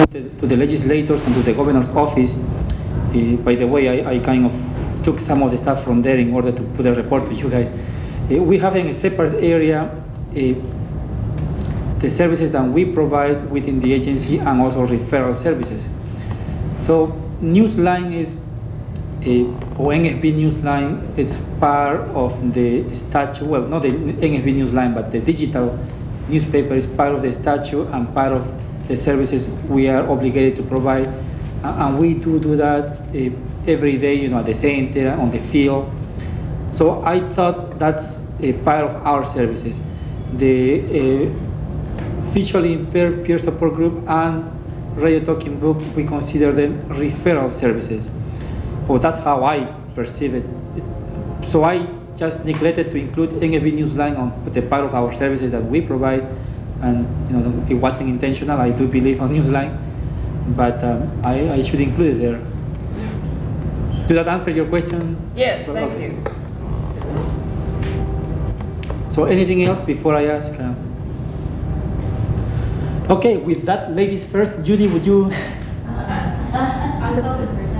to the legislators and to the governor's office. By the way, I kind of took some of the stuff from there in order to put a report to you guys. We have in a separate area the services that we provide within the agency and also referral services. So Newsline is, or NFB Newsline, it's part of the statute, well, not the NFB Newsline, but the digital newspaper is part of the statute and part of the services we are obligated to provide. And we do that every day, at the center, on the field. So I thought that's a part of our services. The visually impaired peer support group and radio talking book, we consider them referral services. Well, that's how I perceive it. So I just neglected to include NFB Newsline on the part of our services that we provide, and it wasn't intentional. I do believe on Newsline, but I should include it there. Did that answer your question? Yes, thank you. So anything else before I ask? Okay, with that, ladies first. Judy, would you? I was hoping for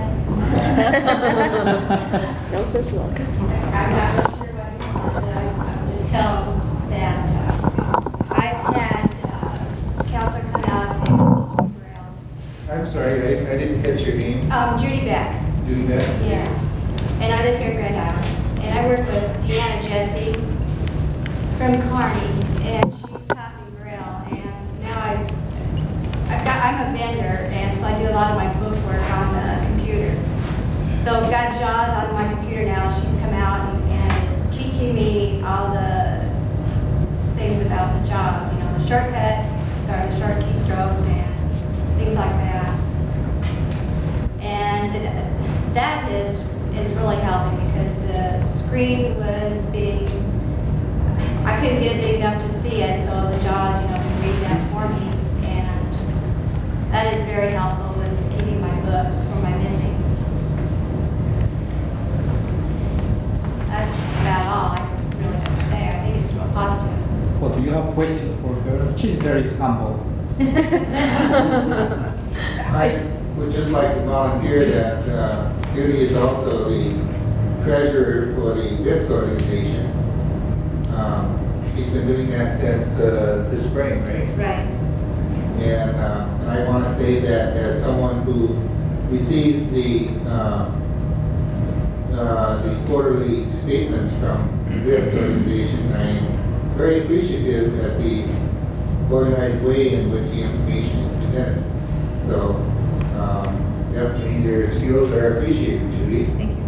seconds. No such luck. I'm not sure what you want to. I'll just tell that I've had Counselor come out and I'm sorry, I didn't catch your name. Judy Beck. Judy Beck? Yeah. And I live here in Grand Island. And I work with Deanna Jesse from Kearney, and she's taught me Braille. And now I'm a vendor, and so I do a lot of my book work on the computer. So I've got JAWS on my computer now. She's come out and is teaching me all the things about the JAWS, the shortcut, or the short keystrokes and things like that. And that is really helping because the screen was big. I couldn't get it big enough to see it, so the JAWS, can read that for me. And that is very helpful with keeping my books for my vending. That's about all I really have to say. I think it's real positive. Well, do you have questions for her? She's very humble. I would just like to volunteer that Judy is also the treasurer for the VIPS organization. She's been doing that since this spring, right? Right. And I want to say that as someone who receives the quarterly statements from the VIPS organization, I'm very appreciative at the organized way in which the information is presented. So definitely their skills are appreciated, Judy. Thank you.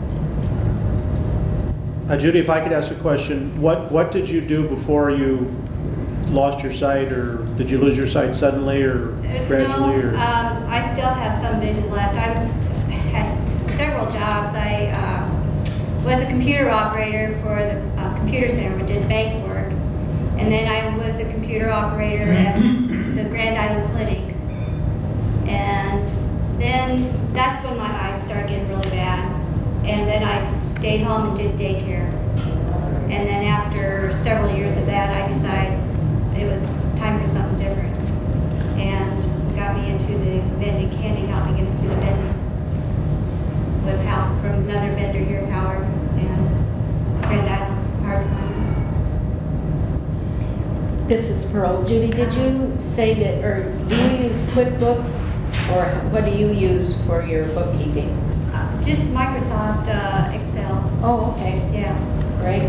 Judy, if I could ask a question, what did you do before you lost your sight, or did you lose your sight suddenly or gradually? No, I still have some vision left. I've had several jobs. I was a computer operator for the computer center, but did bank work. And then I was a computer operator at the Grand Island Clinic. And then that's when my eyes started getting really bad. And then I stayed home and did daycare. And then after several years of that, I decided it was time for something different. And got me into the vending. Candy helped me get into the vending with help from another vendor here, Howard, and Grand Island Hard Science. This is Pearl. Judy, did you say that, or do you use QuickBooks, or what do you use for your bookkeeping? Just Microsoft Excel. Oh, okay, Yeah. great.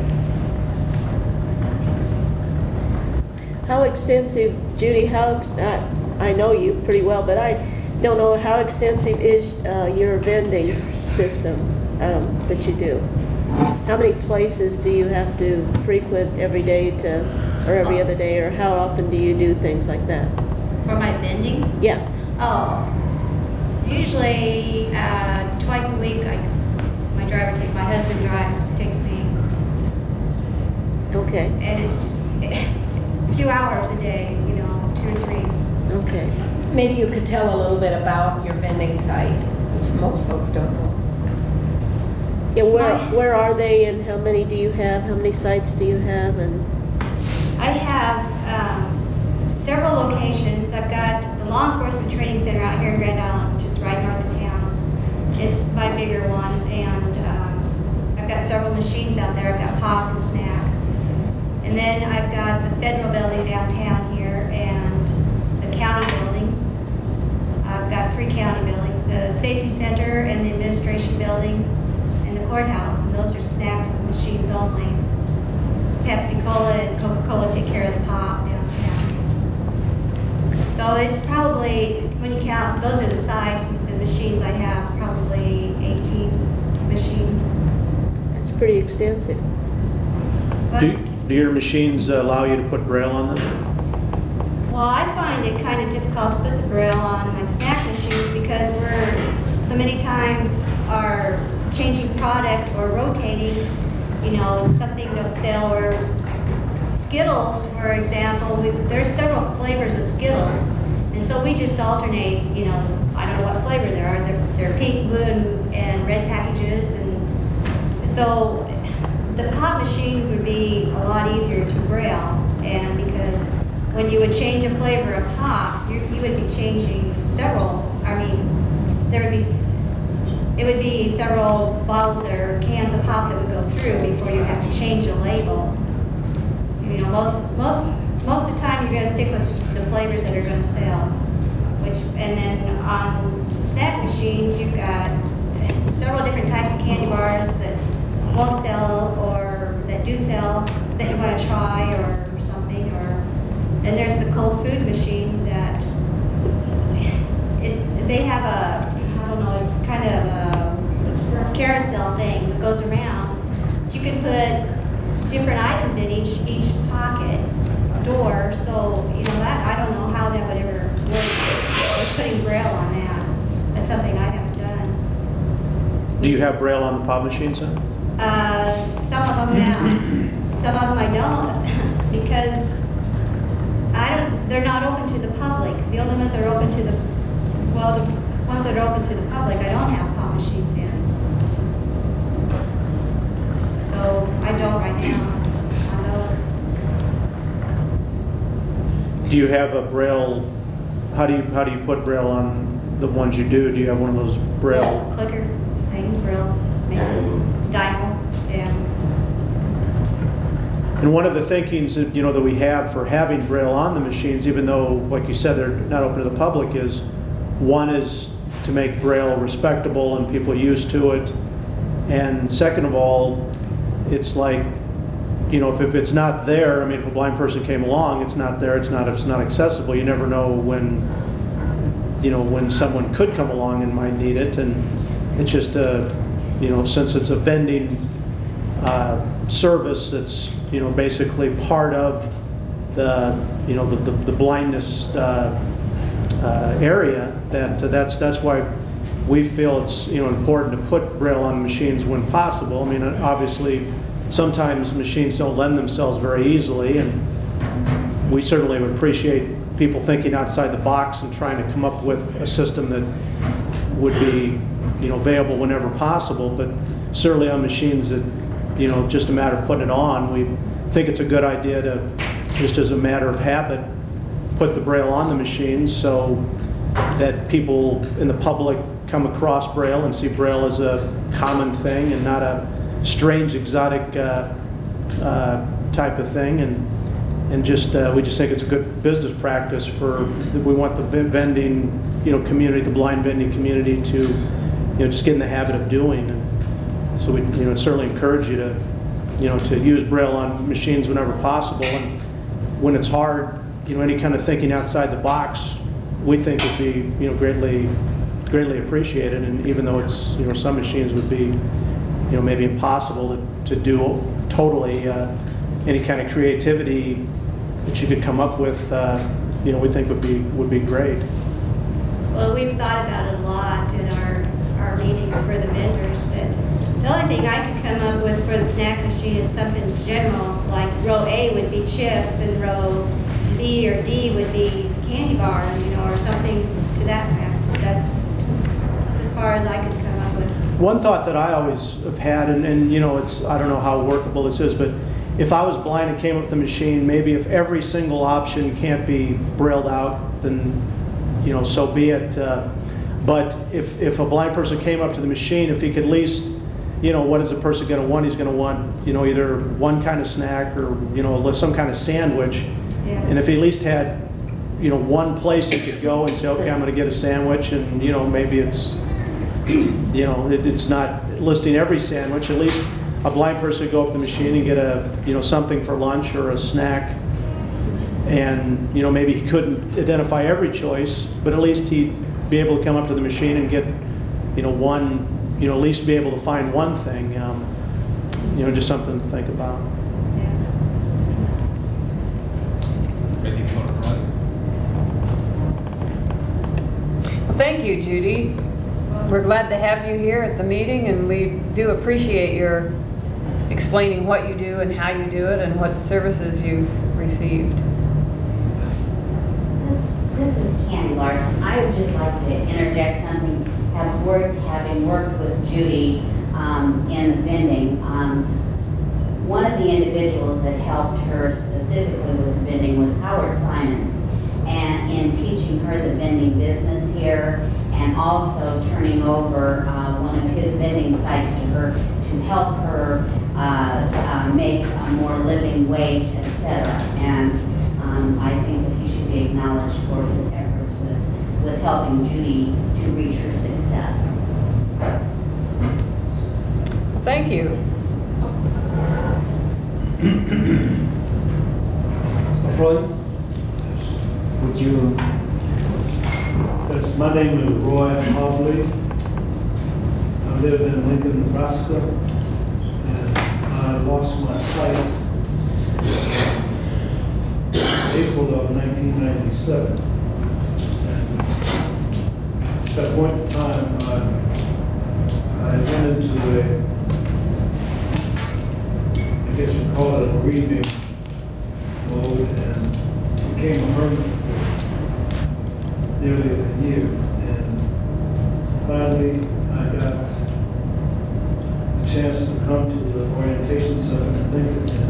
How extensive, Judy, I know you pretty well, but I don't know how extensive is your vending system that you do? How many places do you have to frequent every day or every other day, or how often do you do things like that? For my vending? Yeah. Oh, usually twice a week. My husband drives, takes me, Okay. and it's a few hours a day, 2 or 3. Okay. Maybe you could tell a little bit about your vending site, because most folks don't know. Yeah, where are they, and how many do you have? How many sites do you have? And I have several locations. I've got the Law Enforcement Training my bigger one, and I've got several machines out there. I've got Pop and Snack. And then I've got the federal building downtown here and the county buildings. I've got 3 county buildings, the safety center and the administration building and the courthouse, and those are snack machines only. It's Pepsi-Cola and Coca-Cola take care of the Pop downtown. So it's probably, when you count, those are the sides with the machines I have, probably 18 machines. It's pretty extensive. But, Do your machines allow you to put Braille on them? well, I find it kind of difficult to put the Braille on my snack machines because we're so many times are changing product or rotating, you know, something to sell or Skittles, for example, there's several flavors of Skittles, and so we just alternate, you know, I don't know what flavor there are. They're pink, blue, and red packages, and so the Pop machines would be a lot easier to Braille, and because when you would change a flavor of Pop, you would be changing several, I mean, it would be several bottles or cans of Pop that would go through before you have to change a label. You know, most of the time you're going to stick with the flavors that are going to sell. And then on snack machines, you've got several different types of candy bars that won't sell or that do sell that you want to try or something. And there's the cold food machines that they have I don't know, it's kind of a carousel thing that goes around. You can put different items in each pocket door, so you know that I don't know how that would ever work. With putting Braille on that, that's something I haven't done. Do you have Braille on the Pop machines then? Some of them now, some of them I don't, because they're not open to the public. The only ones that are open to the ones that are open to the public, I don't have Pop machines in. So I don't right now on those. Do you have a Braille, how do you put Braille on the ones you do? Do you have one of those Braille? Yeah, clicker thing, Braille, maybe, dial, yeah. And one of the thinkings that, that we have for having Braille on the machines, even though, like you said, they're not open to the public, is one is to make Braille respectable and people used to it. And second of all, it's like, if it's not there, I mean, if a blind person came along, it's not there, it's not accessible. You never know when, when someone could come along and might need it. And it's just, since it's a vending service that's, basically part of the blindness area, that's why we feel it's important to put Braille on machines when possible. I mean, obviously, sometimes machines don't lend themselves very easily, and we certainly would appreciate people thinking outside the box and trying to come up with a system that would be available whenever possible. But certainly on machines that just a matter of putting it on, we think it's a good idea to, just as a matter of habit, put the Braille on the machines so that people in the public come across Braille and see Braille as a common thing and not a strange, exotic type of thing. And just we just think it's a good business practice we want the vending community, the blind vending community, to just get in the habit of doing. And so we certainly encourage you to use Braille on machines whenever possible. And when it's hard, any kind of thinking outside the box, we think would be greatly appreciated. And even though it's some machines would be maybe impossible to do totally, any kind of creativity that you could come up with, we think would be great. Well, we've thought about it a lot in our meetings for the vendors, but the only thing I could come up with for the snack machine is something general, like row A would be chips and row B or D would be candy bar, or something to that effect. That's as far as I could come up with. One thought that I always have had, and it's, I don't know how workable this is, but if I was blind and came up with the machine, maybe if every single option can't be brailled out, then so be it. But if a blind person came up to the machine, if he could at least, what is a person going to want? He's going to want, either one kind of snack or, some kind of sandwich. Yeah. And if he at least had, one place he could go and say, okay, I'm going to get a sandwich, and, maybe it's, it's not listing every sandwich. At least a blind person could go up to the machine and get a, something for lunch or a snack. And, maybe he couldn't identify every choice, but at least he'd be able to come up to the machine and get, one, at least be able to find one thing, just something to think about. Well, thank you, Judy. We're glad to have you here at the meeting, and we do appreciate your explaining what you do and how you do it and what services you've received. This is Candy Larson. I would just like to interject something. Having worked with Judy in the vending, one of the individuals that helped her specifically with the vending was Howard Simons, and in teaching her the vending business here, and also turning over one of his vending sites to her to help her make a more living wage, etc. And I think that he should be acknowledged for his efforts with helping Judy to reach her success. Thank you. So Roy, would you? Yes, my name is Roy Mobley. I live in Lincoln, Nebraska, and I lost my sight in April of 1997. And at that point in time, I went into I guess you call it a grieving mode, and became a hermit for nearly a year. And finally, I got a chance to come to the orientation center in Lincoln in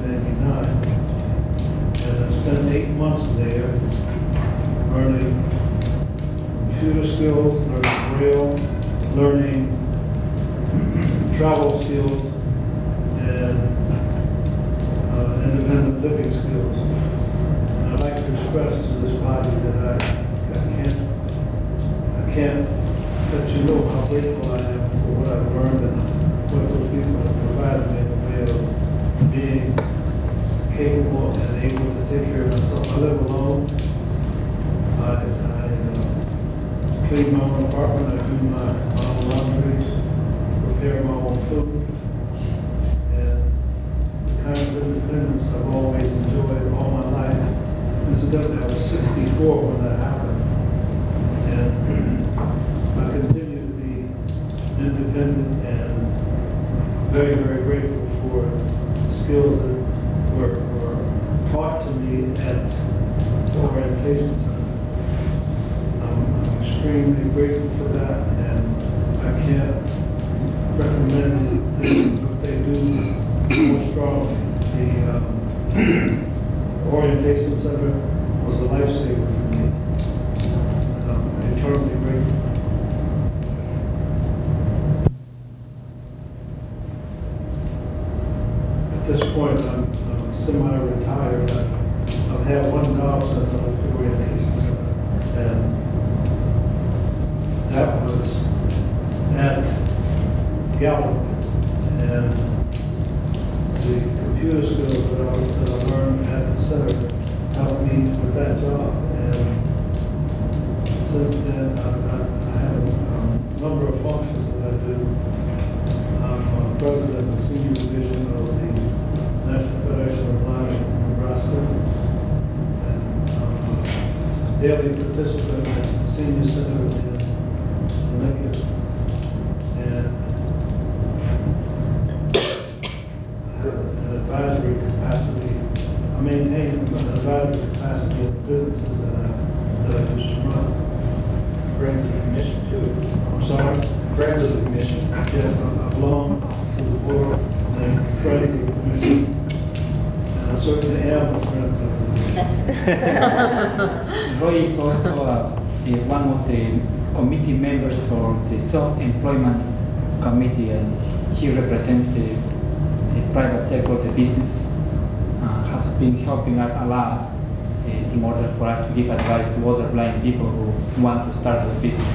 1999. And I spent 8 months there learning computer skills, learning Braille, learning travel skills, and independent living skills. And I'd like to express to this body that I can't let you know how grateful I am for what I've learned and what those people have provided me in the way of being capable and able to take care of myself. I live alone. I clean my own apartment. I do my own laundry, prepare my own food. And the kind of independence I've always enjoyed all my life. Incidentally, I was 64 when that happened. And I continue to be independent and very, very grateful for the skills that were taught to me at the orientation center. I'm extremely grateful for that, and I can't recommend what they do more strongly. The orientation center was a lifesaver for me. I'm eternally grateful. At this point, I'm semi-retired. I've had one job since I left the orientation center, and that was at Gallup. And the computer skills that I learned at the center helped me with that job. And since then, I have a number of functions that I do. I'm president of the senior division of the National Federation of Blind in Nebraska. And I'm a daily participant at the senior center in Lincoln. And advisory capacity. I maintain an advisory capacity of businesses that I used to run. Friends of the commission too. I'm sorry? Friends of the commission. Yes, I belong to the board and friends of the commission. And I certainly am a friend of the commission. Roy is also one of the committee members for the self-employment committee, and he represents the private sector of the business. Has been helping us a lot in order for us to give advice to other blind people who want to start a business.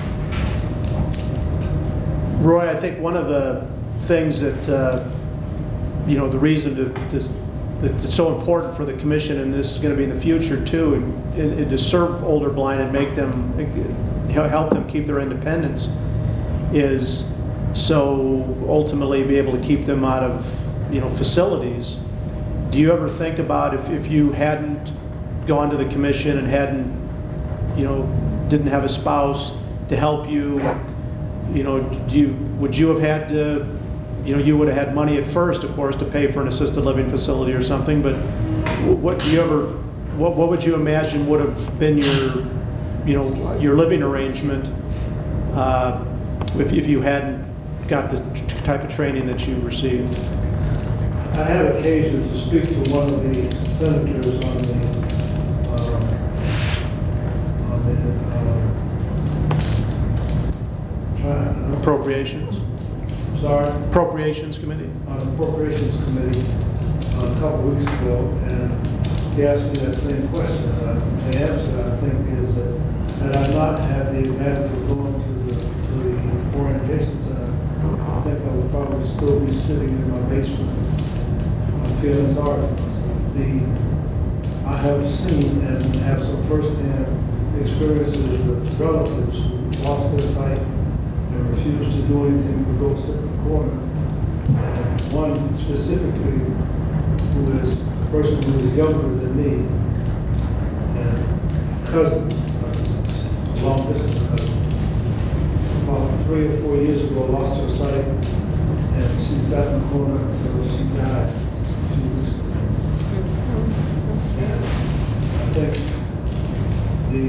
Roy, I think one of the things that, the reason that it's so important for the commission, and this is going to be in the future too, and to serve older blind and make them, help them keep their independence, is so ultimately be able to keep them out of, facilities. Do you ever think about if you hadn't gone to the commission and hadn't, didn't have a spouse to help you, would you have had to, you would have had money at first, of course, to pay for an assisted living facility or something, but what would you imagine would have been your living arrangement if you hadn't got the type of training that you received? I had occasion to speak to one of the senators on the Appropriations? Sorry? Appropriations Committee? On the Appropriations Committee a couple weeks ago, and he asked me that same question. The answer, I think, is that had I not had the advantage of going to the orientation center, I think I would probably still be sitting in my basement. I'm feeling sorry for myself. I have seen and have some firsthand experiences with relatives who lost their sight and refused to do anything but go sit in the corner. And one specifically who is a person who is younger than me, and cousin, a long distance cousin. About 3 or 4 years ago, lost her sight, and she sat in the corner until she died 2 weeks ago. I think the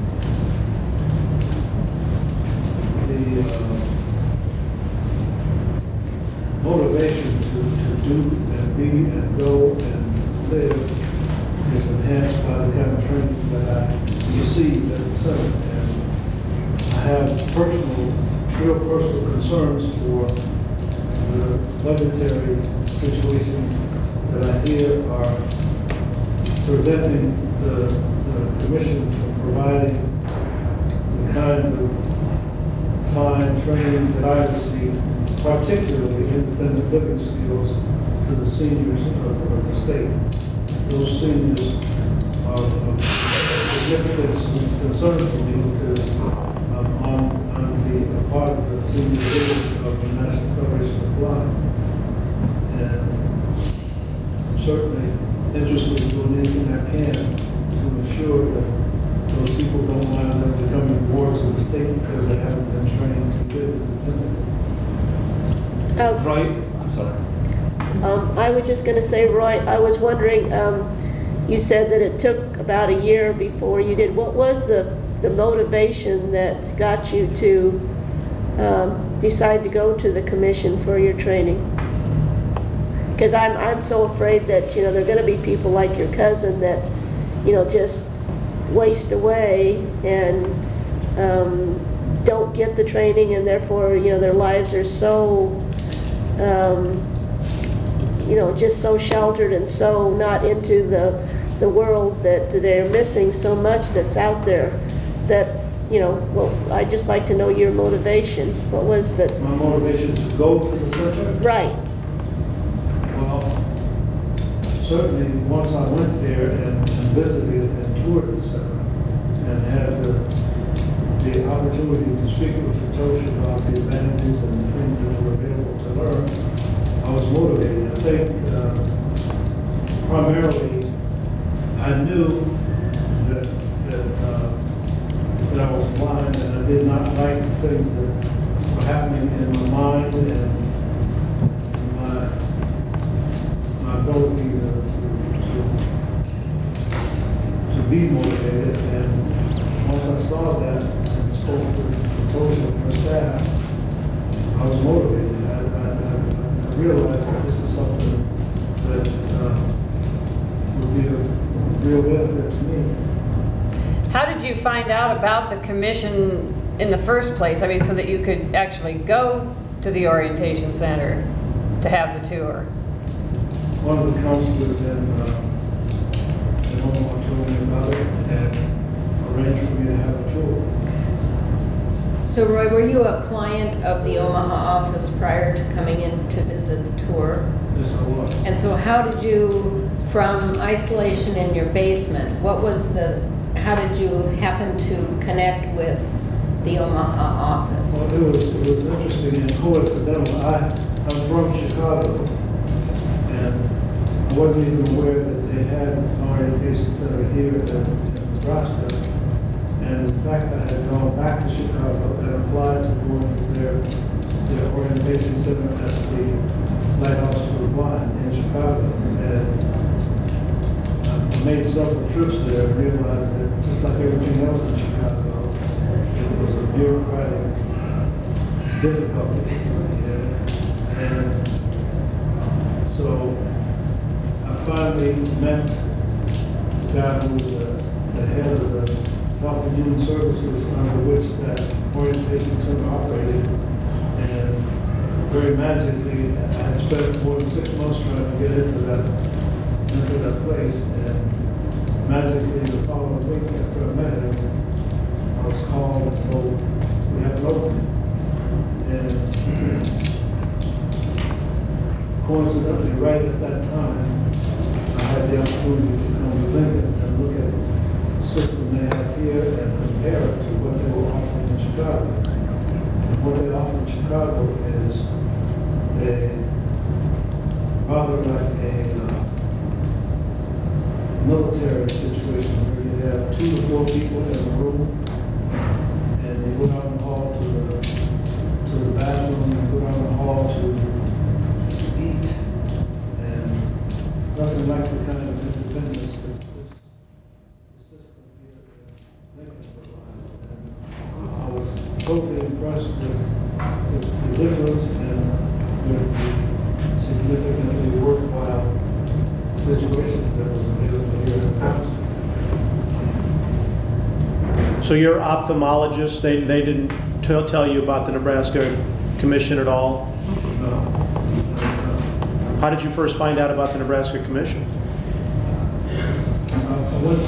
motivation to do and be and go and live is enhanced by the kind of training that I received at the center. And I have real personal concerns for the budgetary situations that I hear are preventing the commission from providing the kind of fine training that I received, particularly independent living skills, to the seniors of the state. Those seniors are of significant concern for me because I'm a part of the senior living of the National Federation of Blind. And I'm certainly interested in doing anything I can to ensure that those people don't wind up becoming wards of the state because they haven't been trained to live independently. Roy, I'm sorry. I was just going to say, Roy, I was wondering, you said that it took about a year before you did. What was the motivation that got you to decide to go to the commission for your training? Because I'm so afraid that, there are going to be people like your cousin that, just waste away and don't get the training, and therefore, their lives are so, just so sheltered and so not into the world that they're missing so much that's out there that, well, I'd just like to know your motivation. What was that? My motivation to go to the center? Right. Well, certainly once I went there and visited and toured the center and had the opportunity to speak with Fatosha about the advantages and the things that were available to learn, I was motivated. I think primarily I knew that I was blind, and I did not like the things that were happening in my mind and my ability to be motivated. And once I saw that and spoke to Fatosha and her staff, I was motivated. I realized that this is something that would be a real benefit to me. How did you find out about the commission in the first place? I mean, so that you could actually go to the orientation center to have the tour? One of the counselors in Omaha told me about it and arranged for me to have a tour. So Roy, were you a client of the Omaha office prior to coming in to visit the tour? Yes, I was. And so how did you, from isolation in your basement, how did you happen to connect with the Omaha office? Well, it was interesting and coincidental. I'm from Chicago, and I wasn't even aware that they had an orientation center here in Nebraska. And in fact, I had gone back to Chicago and applied to go into their orientation center at the Lighthouse for the Blind in Chicago. And I made several trips there and realized that just like everything else in Chicago, it was a bureaucratic difficulty. And so I finally met the guy who was the head of the Health and Human Services under which that orientation center operated. And very magically, I had spent more than 6 months trying to get into that place. And magically, the following week after I met him, I was called and told, we have an opening. And coincidentally, right at that time, I had the opportunity to come to Lincoln and look at the system they have here and compare it to what they were offering in Chicago. And what they offer in Chicago is rather like a military situation where you have 2 to 4 people in a room, and you go down the hall to the bathroom, you go down the hall to eat, and nothing like the kind of independence that this system here in Lincoln provides. And I was totally impressed with the difference and with the significantly worthwhile situations that was available here in the past. So your ophthalmologist, they didn't tell you about the Nebraska Commission at all? No. How did you first find out about the Nebraska Commission? I went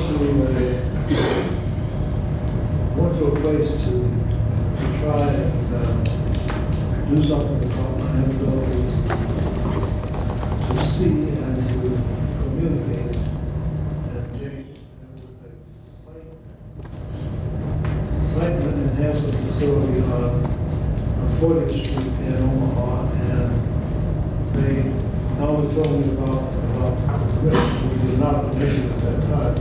to a place to try and do something about my inabilities to see and to communicate. And there was a sight enhancement facility on 40th Street in Omaha, and they not only told me about the commission, which was not a commission at that time.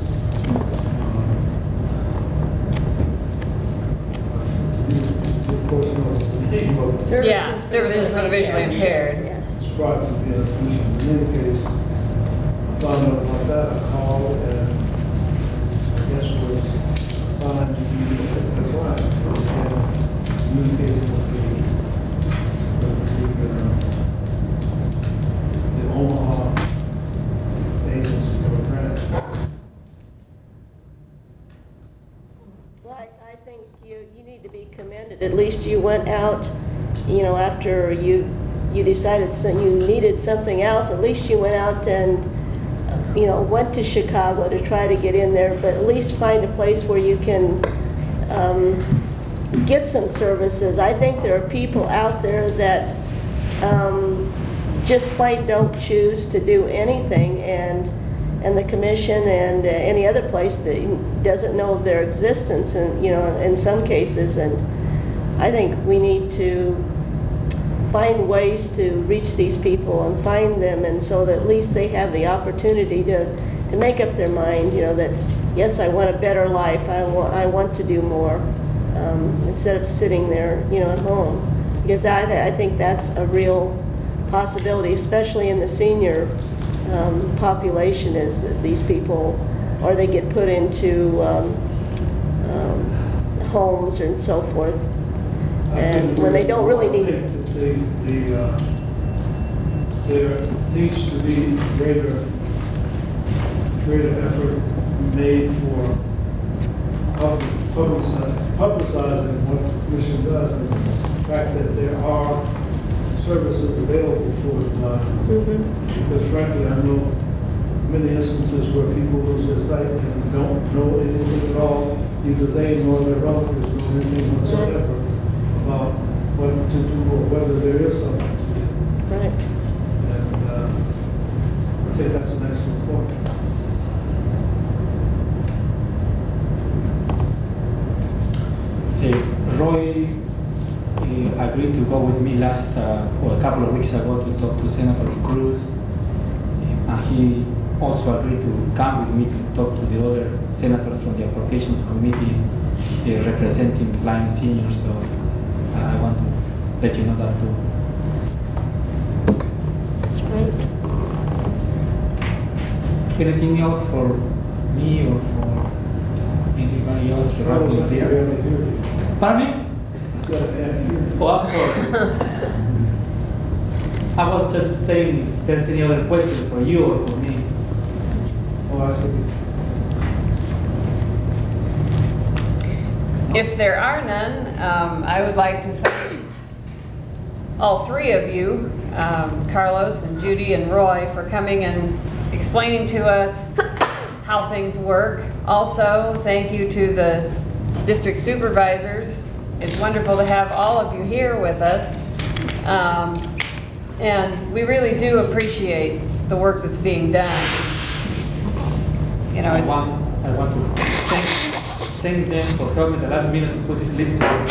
Of course, know the name of it. Yeah, services for the visually impaired. Yeah. It's brought to be a commission. In any case, I found out about that. I called and I guess was assigned to be the client and communicated with the Omaha agency or grant. Well, I think you need to be commended. At least you went out, you know, after you decided you needed something else, at least you went out and, you know, went to Chicago to try to get in there, but at least find a place where you can get some services. I think there are people out there that just plain don't choose to do anything, and the commission and any other place that doesn't know of their existence, and you know, in some cases. And I think we need to find ways to reach these people and find them, and so that at least they have the opportunity to make up their mind, you know, that yes, I want a better life, I want to do more, instead of sitting there, you know, at home. Because I think that's a real possibility, especially in the senior population, is that these people, or they get put into homes and so forth, and when they don't really need it. There needs to be greater effort made for public publicizing what the commission does and the fact that there are services available for the blind. Because frankly, I know many instances where people lose their sight and don't know anything at all, either they nor their relatives know anything whatsoever about what to do or whether there is something to do. Right. And I think that's an excellent point. Roy agreed to go with me or a couple of weeks ago to talk to Senator Cruz. And he also agreed to come with me to talk to the other senators from the Appropriations Committee representing blind seniors. So I want to let you know that too. That's great. Anything else for me or for anybody else regarding here? Pardon me? Oh, I'm sorry. I was just saying if there's any other questions for you or for me. Oh, I see. If there are none, I would like to thank all three of you, Carlos and Judy and Roy, for coming and explaining to us how things work. Also, thank you to the district supervisors. It's wonderful to have all of you here with us. And we really do appreciate the work that's being done. You know, I want to thank them for helping the last minute to put this list together.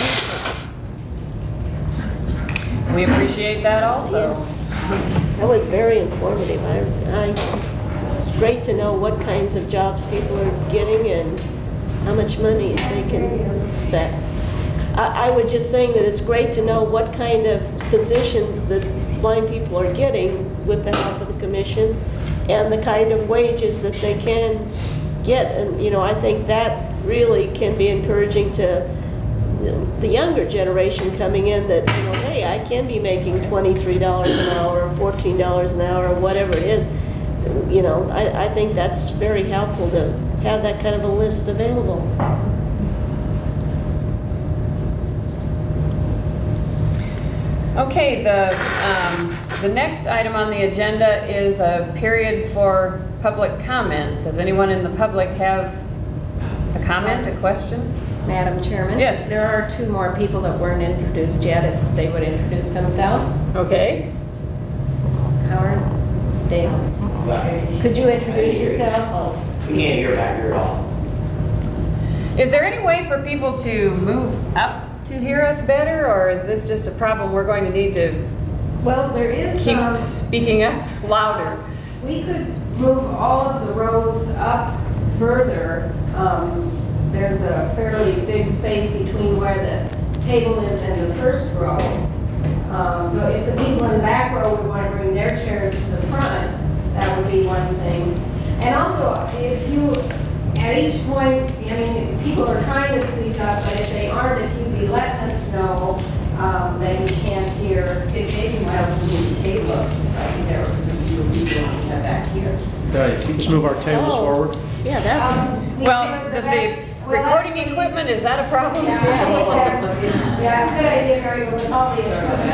we appreciate that also. Yes. That was very informative. It's great to know what kinds of jobs people are getting and how much money they can expect. I would just saying that it's great to know what kind of positions that blind people are getting with the help of the commission and the kind of wages that they can get. And, you know, I think that really can be encouraging to the younger generation coming in that, you know, hey, I can be making $23 an hour or $14 an hour or whatever it is. You know, I think that's very helpful to have that kind of a list available. Okay, the next item on the agenda is a period for public comment. Does anyone in the public have a comment, a question? Madam Chairman? Yes. There are two more people that weren't introduced yet, if they would introduce themselves. Okay. Howard? Dale? Could you introduce yourself? We can't hear back here at all. Is there any way for people to move up to hear us better, or is this just a problem we're going to need to Well, there is, keep speaking up louder? we could move all of the rows up further. There's a fairly big space between where the table is and the first row. So if the people in the back row would want to bring their chairs to the front, that would be one thing. And also, if you, at each point, I mean, people are trying to speak up, but if they aren't, if you'd be letting us know that you can't hear, if they can help move the table up, like there were some people back here. Let's move our tables Oh. forward. Yeah, that, Well, does the recording equipment, is that a problem? Yeah, good idea, Mary, with all the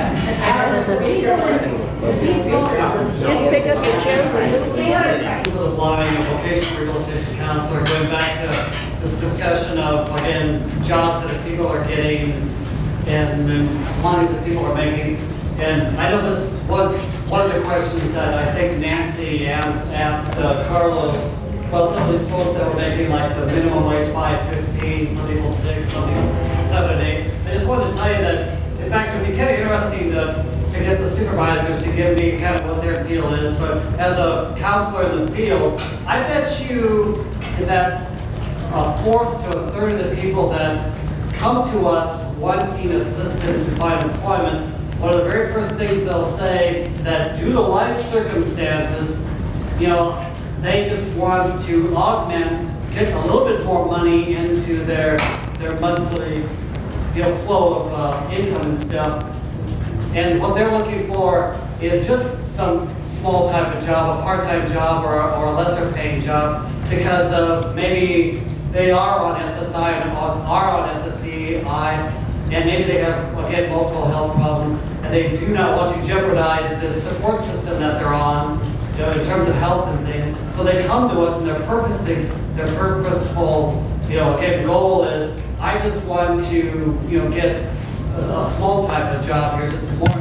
just pick up your chairs and move them. People applying a vocational rehabilitation counselor, going back to this discussion of, again, jobs that people are getting and monies that people are making. And I know this was one of the questions that I think Nancy asked Carlos. Well, some of these folks that were making like the minimum wage 5.15, some people 6, some people 7 and 8. I just wanted to tell you that, in fact, it would be kind of interesting to get the supervisors to give me kind of what their deal is. But as a counselor in the field, I bet you that a fourth to a third of the people that come to us wanting assistance to find employment, one of the very first things they'll say is that due to life circumstances, you know, they just want to augment, get a little bit more money into their monthly, you know, flow of income and stuff. And what they're looking for is just some small type of job, a part-time job or a lesser paying job, because of maybe they are on SSI and are on SSDI, and maybe they have, again, multiple health problems, and they do not want to jeopardize this support system that they're on, you know, in terms of health and things. So they come to us and their purposeful, you know, again, goal is, I just want to, you know, get a small type of job here, just more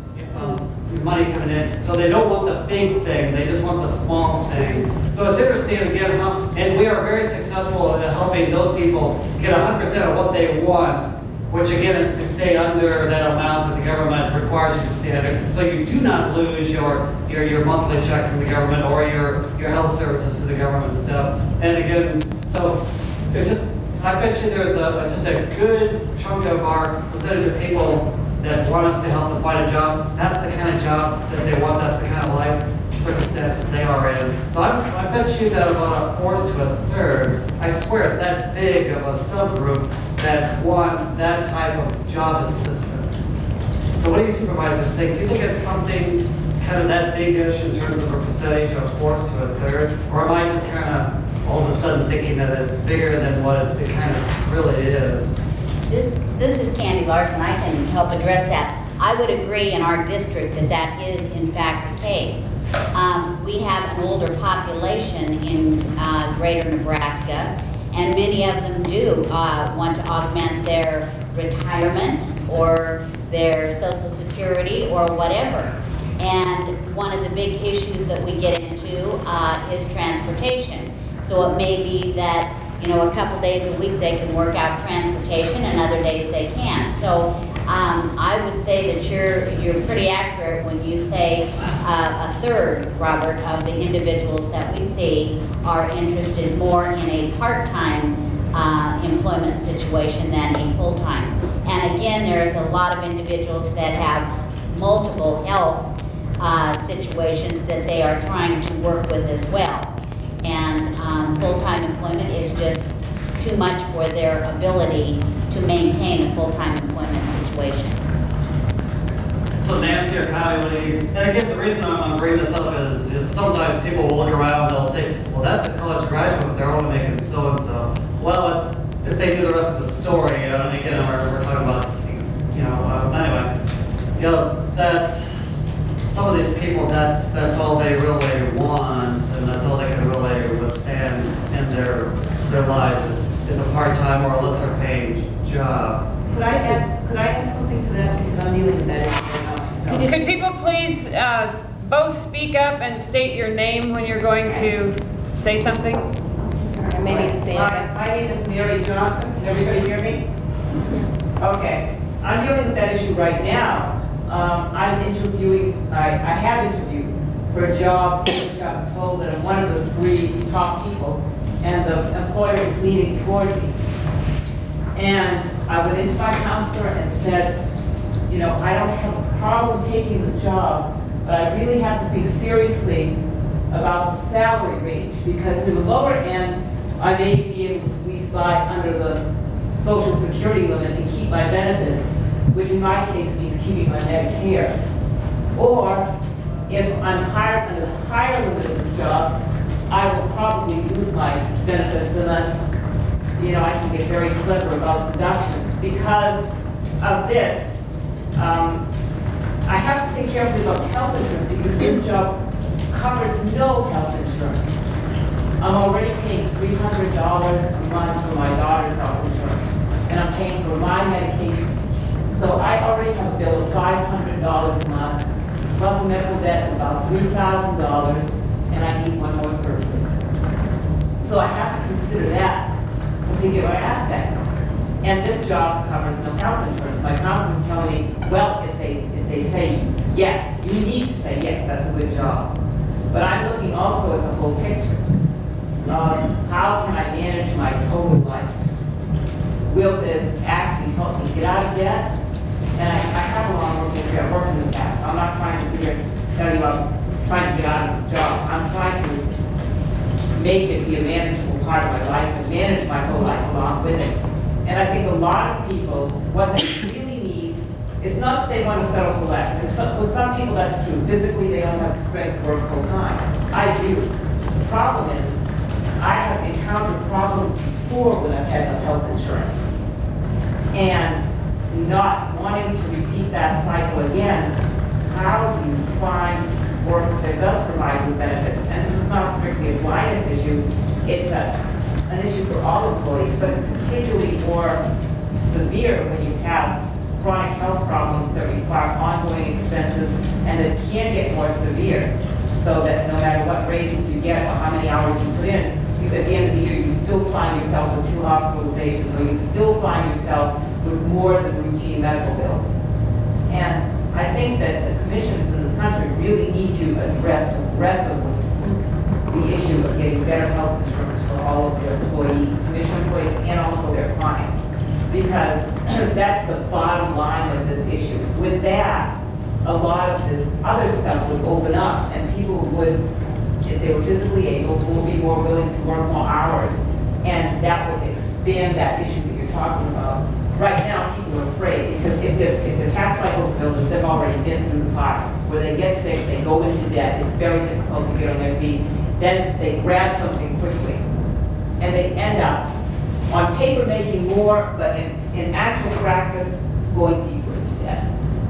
money coming in. So they don't want the big thing, they just want the small thing. So it's interesting again, and we are very successful in helping those people get 100% of what they want, which again is to stay under that amount that the government requires you to stay under. So you do not lose your monthly check from the government or your health services to the government stuff. And again, so it just, I bet you there's just a good chunk of our percentage of people that want us to help them find a job. That's the kind of job that they want. That's the kind of life circumstances they are in. So I bet you that about a fourth to a third, I swear it's that big of a subgroup that want that type of job assistance. So what do you supervisors think? Do you think it's something kind of that big-ish in terms of a percentage, a fourth to a third? Or am I just kind of all of a sudden thinking that it's bigger than what it kind of really is? This is Candy Larson. I can help address that. I would agree in our district that that is in fact the case. We have an older population in greater Nebraska, and many of them do want to augment their retirement or their Social Security or whatever. And one of the big issues that we get into is transportation. So it may be that, you know, a couple days a week they can work out transportation and other days they can't. So I would say that you're pretty accurate when you say a third, Robert, of the individuals that we see are interested more in a part-time employment situation than a full-time. And again, there's a lot of individuals that have multiple health situations that they are trying to work with as well. And full-time employment is just too much for their ability to maintain a full-time employment situation. So Nancy or Connie, what do you, and again, the reason I'm bringing this up is sometimes people will look around and they'll say, well, that's a college graduate, they're only making so-and-so. Well, if they knew the rest of the story, you know, and again, we're talking about, you know, anyway, you know, that some of these people, that's all they really want, and that's all they can really withstand in their lives is a part-time or a lesser paid job. Could I add something to that, because I'm dealing with that issue right now. Could people please both speak up and state your name when you're going to say something? Or maybe stand. My name is Mary Johnson. Can everybody hear me? Okay. I'm dealing with that issue right now. I'm interviewing, I have interviewed for a job which I'm told that I'm one of the 3 top people, and the employer is leaning toward me. And I went into my counselor and said, you know, I don't have a problem taking this job, but I really have to think seriously about the salary range, because in the lower end, I may be able to squeeze by under the Social Security limit and keep my benefits, which in my case means keeping my Medicare. Or if I'm hired under the higher limit of this job, I will probably lose my benefits unless, you know, I can get very clever about deductions. Because of this, I have to think carefully about health insurance, because this job covers no health insurance. I'm already paying $300 a month for my daughter's health insurance, and I'm paying for my medications. So I already have a bill of $500 a month, plus a medical debt of about $3,000, and I need one more surgery. So I have to consider that particular aspect. And this job covers no health insurance. My counselor is telling me, well, if they say yes, you need to say yes, that's a good job. But I'm looking also at the whole picture. How can I manage my total life? Will this actually help me get out of debt? And I have a long work history. I've worked in the past. I'm not trying to sit here and tell you I'm trying to get out of this job. I'm trying to make it be a manageable part of my life and manage my whole life along with it. And I think a lot of people, what they really need is not that they want to settle for less. And with some people that's true. Physically, they don't have the strength to work full time. I do. The problem is, I have encountered problems before when I've had no health insurance. And not wanting to repeat that cycle again, how do you find work that does provide you benefits? And this is not strictly a blindness issue, it's an issue for all employees, but it's particularly more severe when you have chronic health problems that require ongoing expenses and that can get more severe. So that no matter what raises you get or how many hours you put in, at the end of the year, you still find yourself with 2 hospitalizations, or you still find yourself with more than routine medical bills. And I think that the commissions in this country really need to address aggressively the issue of getting better health insurance for all of their employees, commission employees, and also their clients. Because that's the bottom line of this issue. With that, a lot of this other stuff would open up, and people would, if they were physically able, will be more willing to work more hours, and that would expand that issue that you're talking about. Right now, people are afraid, because if the cat cycle's built, they've already been through the pot, where they get sick, they go into debt, it's very difficult to get on their feet, then they grab something quickly, and they end up on paper making more, but in actual practice, going deeper into debt.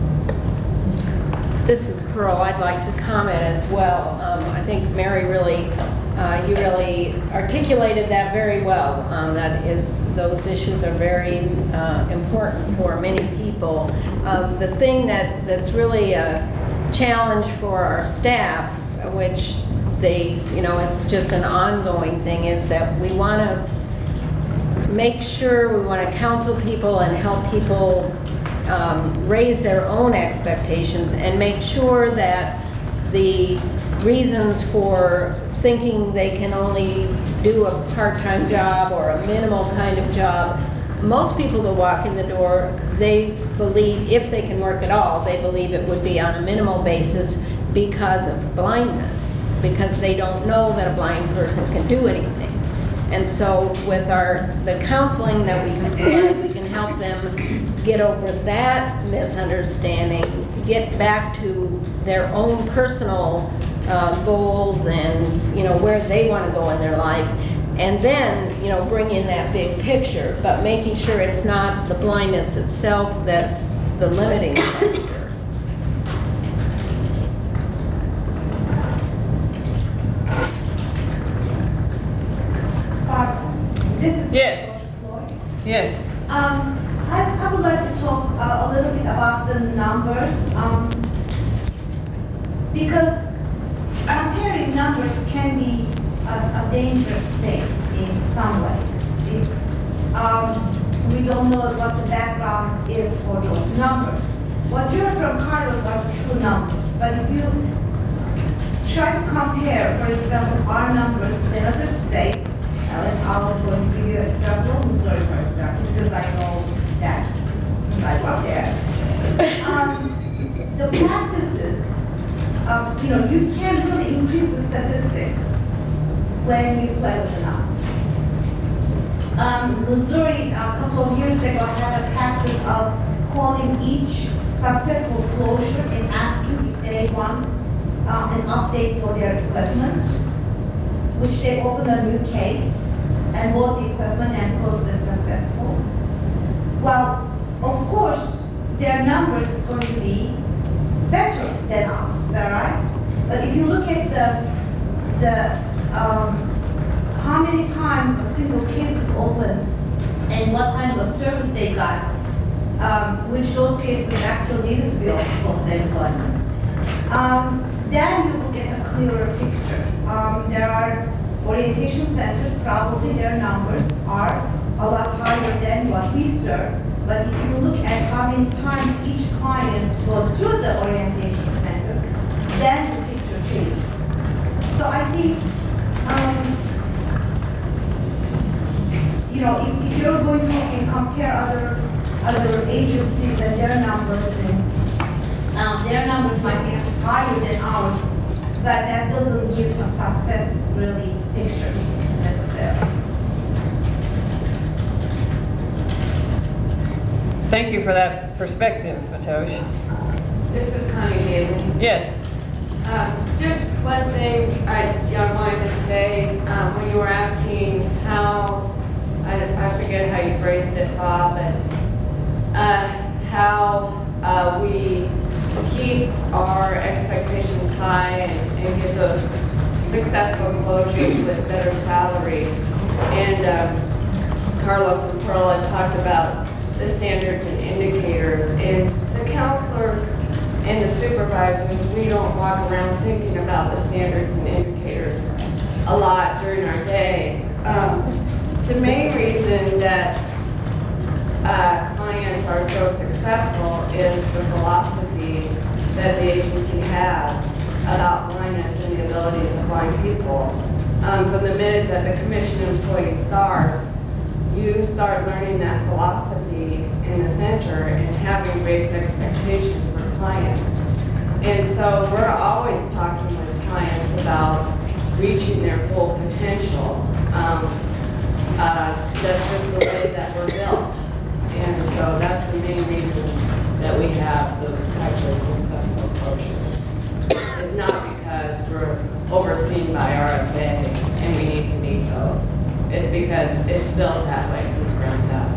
This is Pearl. I'd like to comment as well. I think Mary really, you really articulated that very well. Those issues are very important for many people. The thing that's really a challenge for our staff, which it's just an ongoing thing, is that we want to make sure, we want to counsel people and help people raise their own expectations and make sure that the reasons for thinking they can only do a part-time job or a minimal kind of job, most people that walk in the door, they believe, if they can work at all, they believe it would be on a minimal basis because of blindness, because they don't know that a blind person can do anything. And so with the counseling that we can provide, we can help them get over that misunderstanding, get back to their own personal goals and, where they want to go in their life. And then, bring in that big picture, but making sure it's not the blindness itself that's the limiting factor. This is Yes. Yes. I would like to talk a little bit about the numbers, because comparing numbers can be a dangerous thing in some ways. We don't know what the background is for those numbers. What you heard from Carlos are the true numbers, but if you try to compare, for example, our numbers with another state, I'll go and give you an example, Missouri, for example, because I know that since I work there. The practices, you can't really increase the statistics when you play with the numbers. Missouri, a couple of years ago, had a practice of calling each successful closure and asking if they want an update for their equipment, which they opened a new case and bought the equipment and closed it successful. Well, of course, their numbers is going to be better than ours, is that right? But if you look at how many times a single case is opened and what kind of a service they got, which those cases actually needed to be open post-employment, then you will get a clearer picture. There are orientation centers, probably their numbers are a lot higher than what we serve. But if you look at how many times each client goes through the orientation center, then the picture changes. So I think, if you're going to look and compare other agencies and their numbers, and their numbers might be higher than ours, but that doesn't give a success really picture necessarily. Thank you for that perspective, Matosh. This is Connie Daly. Yes. Just one thing I wanted to say, when you were asking how I forget how you phrased it, Bob, but how we keep our expectations high and get those successful closures with better salaries. And Carlos and Pearl had talked about the standards and indicators, and the counselors and the supervisors, we don't walk around thinking about the standards and indicators a lot during our day. The main reason that clients are so successful is the philosophy that the agency has about blindness and the abilities of blind people. From the minute that the commission employee starts, you start learning that philosophy in the center and having raised expectations for clients. And so we're always talking with clients about reaching their full potential. That's just the way that we're built. And so that's the main reason that we have those types of successful closures. It's not because we're overseen by RSA and we need to meet those. It's because it's built that way from the ground up.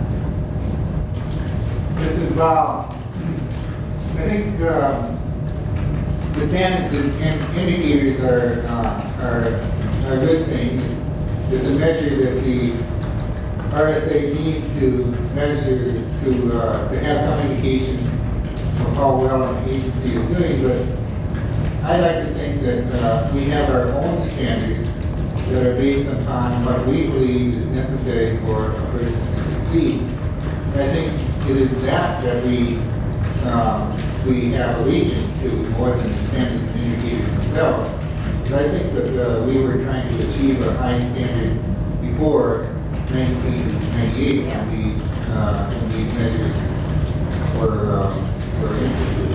This is Bob. I think the standards and indicators are a good thing. It's a measure that the RSA needs to measure to have some indication of how well an agency is doing. But I like to think that we have our own standards that are based upon what we believe is necessary for a person to succeed. And I think it is that we have allegiance to more than the standards and indicators themselves. But I think that we were trying to achieve a high standard before 1998 when these measures were instituted.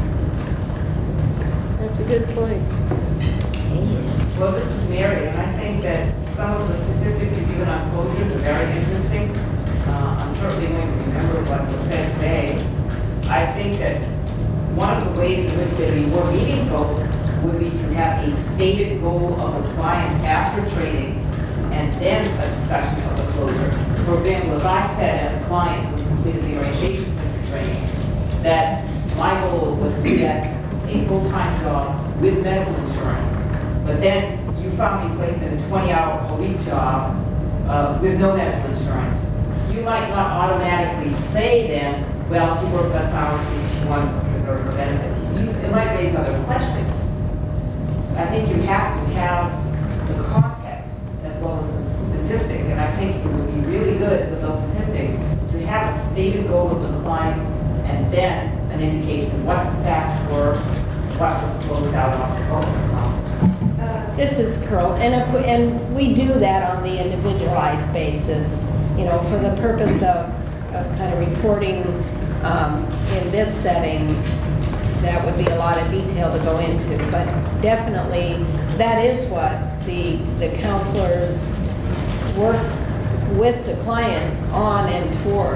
That's a good point. Well, this is Mary, and I think that some of the statistics you've given on closures are very interesting. I'm certainly going to remember what was said today. I think that one of the ways in which they'd be more meaningful would be to have a stated goal of a client after training and then a discussion of the closure. For example, if I said as a client who's completed the orientation center training that my goal was to get a full-time job with medical insurance, but then you found me placed in a 20-hour-a-week job with no medical insurance, you might not automatically say then, well, she worked less hours because she wanted to preserve her benefits. It might raise other questions. I think you have to have the context as well as the statistic, and I think it would be really good with those statistics to have a stated goal of the client and then an indication of what the facts were, what was closed out on the closure. This is Pearl, and we do that on the individualized basis, you know, for the purpose of kind of reporting in this setting. That would be a lot of detail to go into, but definitely that is what the counselors work with the client on and toward.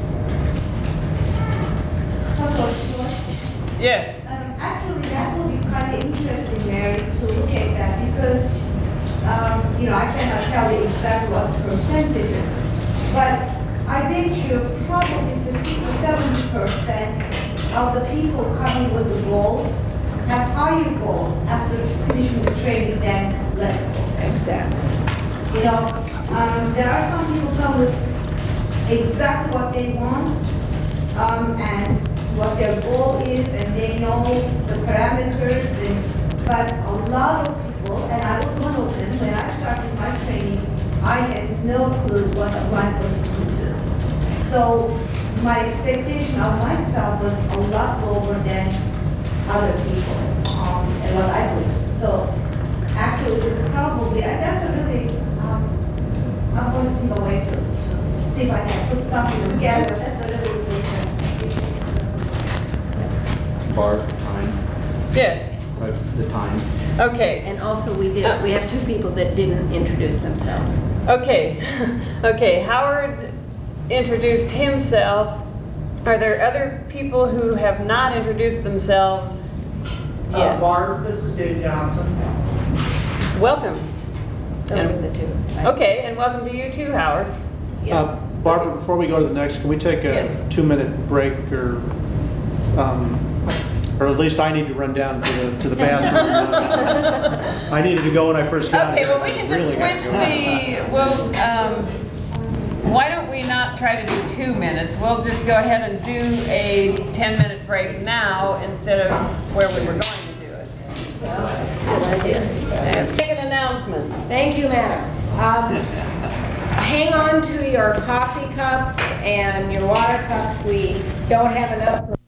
Yes. Actually, that would be kind of interesting, Mary, to look at that because, you know, I cannot tell you exactly what percentage, but I bet you probably the 60 or 70% of the people coming with the goals have higher goals after finishing the training than less. Exactly. You know, there are some people come with exactly what they want and what their goal is, and they know the parameters. But a lot of people, and I was one of them, when I started my training, I had no clue what a blind person could do. So my expectation of myself was a lot lower than other people and what I would do. So actually, this is probably, that's a really, I'm going to think a way to see if I can put something together. That's a really good thing. Barb, time. Yes. The time. Okay. And also we have two people that didn't introduce themselves. Okay. Okay. Howard introduced himself. Are there other people who have not introduced themselves yet? Barb, this is Dave Johnson. Welcome. Those are the two. Okay, and welcome to you too, Howard. Barbara, before we go to the next, can we take a Yes. 2-minute break, or at least I need to run down to the bathroom. I needed to go when I first got Okay, here. well, we can just Really gotta switch go. why don't we not try to do 2 minutes? We'll just go ahead and do a 10-minute break now instead of where we were going to do it. Good idea. Take an announcement. Thank you, Madam. Hang on to your coffee cups and your water cups. We don't have enough